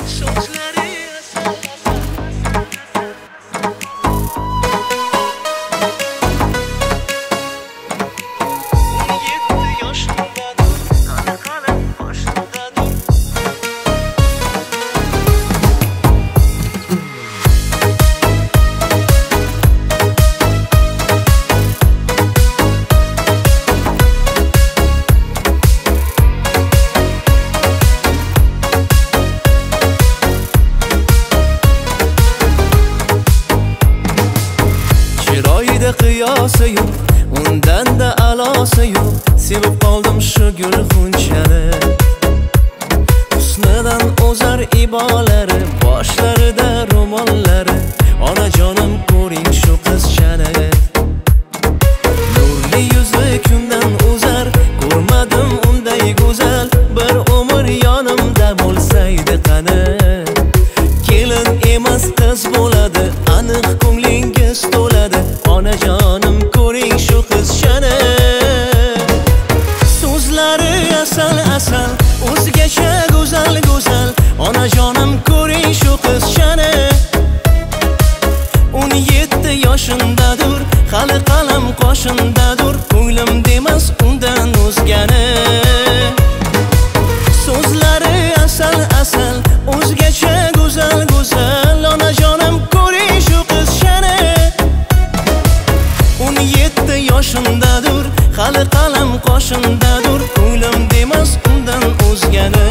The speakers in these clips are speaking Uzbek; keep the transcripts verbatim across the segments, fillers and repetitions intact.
qiyosi yo'q, undan-da alosi yo'q. Sevib qoldim shu gul xunchani. Husnidan o'zar ibolari, boshlarida ro'mollari. Onajonim ko'ring shu qizchani. Nurli yuzi kundan o'zar, ko'rmadim unday go'zal. Bir umr yonimda bo'lsaydi qani. Kelin emas qiz bo'ladi, aniq ko'nglingiz to'ladi. Onajonim ko'ring shu qizchani. So'zlari asal asal, o'zgacha go'zal go'zal. Onajonim ko'ring shu qizchani. o'n yetti yoshindadir, hali qalam qoshindadir. Ko'nglim demas undan o'zgani. So'zlari asal asal, o'zgacha go'zal go'zal. Onajonim ko'ring shu qizchani. o'n yetti yoshindadir, hali qalam qoshindadir. Ko'nglim demas undan o'zgani.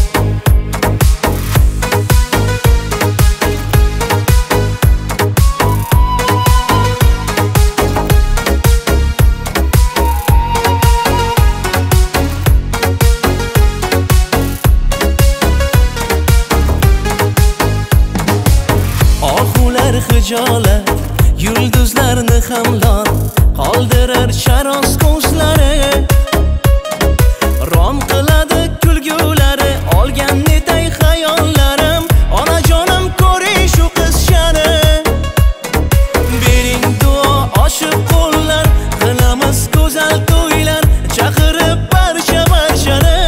Oxular hijolat, yulduzlarni hamlon qoldirar charos ko'zlari. Rom qiladi kulgulari, olgan netay xayollarim. Onajonim ko'ring shu qizchani. Bering duo ochiq qo'llar, qilamiz go'zal to'ylar. Chaqirib barcha barchani.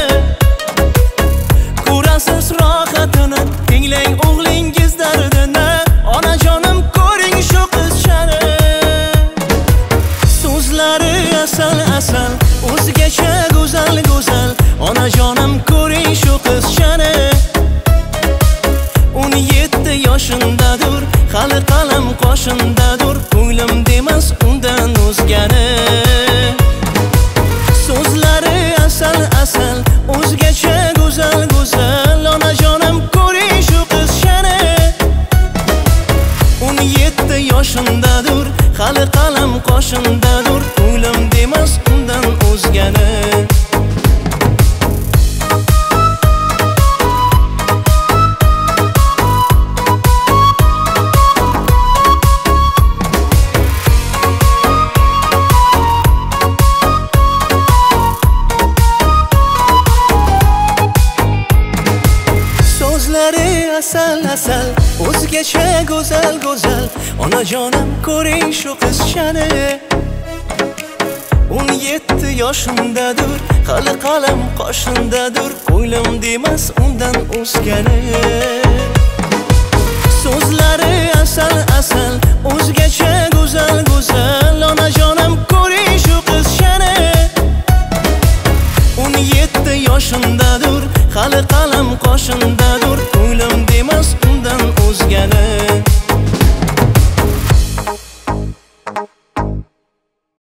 Ko'rasiz rohatini, tinglang o'g'lingiz dardini. Onajonim ko'ring shu qizchani. So'zlari asal asal, o'zgacha go'zal go'zal. Onajonim ko'ring shu qizchani. o'n yetti yoshindadir, hali qalam qoshindadir. Ko'nglim demas undan o'zgani. So'zlari asal asal, o'zgacha go'zal go'zal. Onajonim ko'ring shu qizchani. o'n yetti yoshindadir, hali qalam qoshindadir. Ko'nglim demas undan o'zgani. So'zlari asal asal, o'zgacha go'zal go'zal. Onajonim ko'ring shu qizchani. o'n yetti yoshindadir, hali qalam qoshindadir. Ko'nglim demas undan o'zgani. So'zlari asal asal, o'zgacha go'zal go'zal. Onajonim ko'ring shu qizchani. o'n yetti yoshindadir, hali qalam qoshindadir. Ko'nglim demas undan o'zgani.